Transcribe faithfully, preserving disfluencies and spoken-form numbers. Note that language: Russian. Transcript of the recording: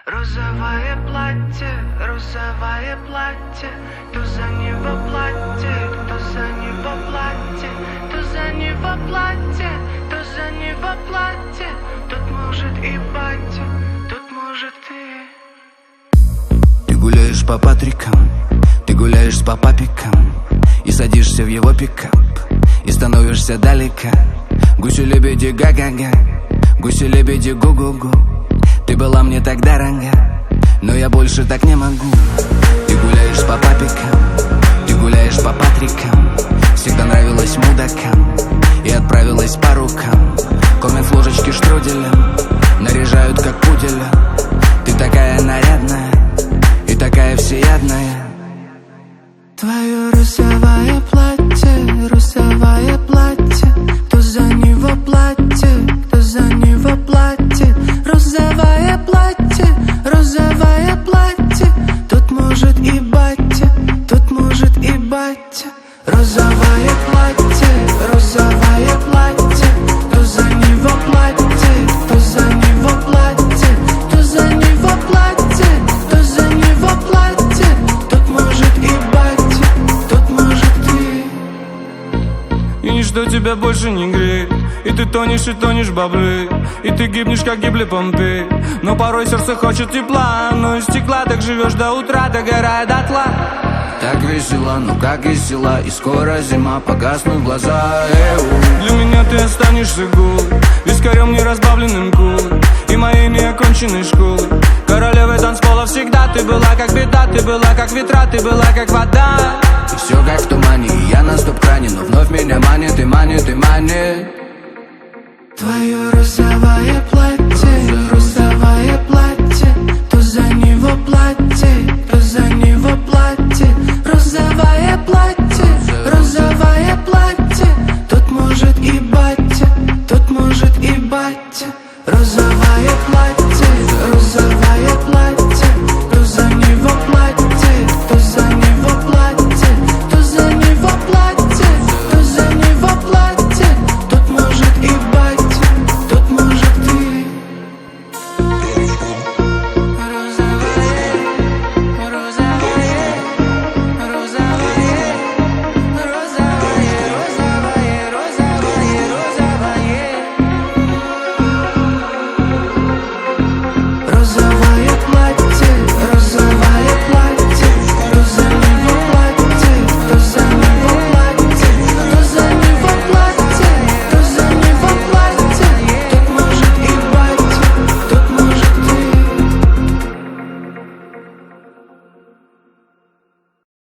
Розовое платье, розовое платье, то за него платье, то за него платье, то за него платье, то за него платье. Тут может и батя, тут может и... Ты гуляешь по Патрикам, ты гуляешь по папикам, и садишься в его пикап, и становишься далеко. Гуси-лебеди га-га-га, гуси-лебеди гу-гу-гу. Ты была мне так дорога, но я больше так не могу. Ты гуляешь по папикам, ты гуляешь по Патрикам, всегда нравилась мудакам и отправилась по рукам. Кормят с ложечки штруделем, наряжают как пуделя. Ты такая нарядная и такая всеядная. Твое розовое платье, розовое платье, кто за него платье, кто за него платье. Розовое платье, розовое платье, тут может и батя, тут может и батя. Розовое платье, розовое платье, кто за него платье, кто за него платье, кто за него платье, кто за него платье. Тут может и батя, тут может ты. И ничто тебя больше не греет, и ты тонешь и тонешь в бабле, и ты гибнешь, как гибли Помпеи. Но порой сердце хочет тепла, но из стекла так живешь до утра, догорая дотла. Так весело, ну как весела, и скоро зима, погаснут глаза. Эу. Для меня ты останешься голой, вискарем неразбавленным колой и моей неоконченной школой. Королевой танцпола всегда ты была как беда, ты была как ветра, ты была как вода. И все как в тумане, и я на стоп-кране, но вновь меня манит и манит и манит. Твое розовое платье, розовое платье,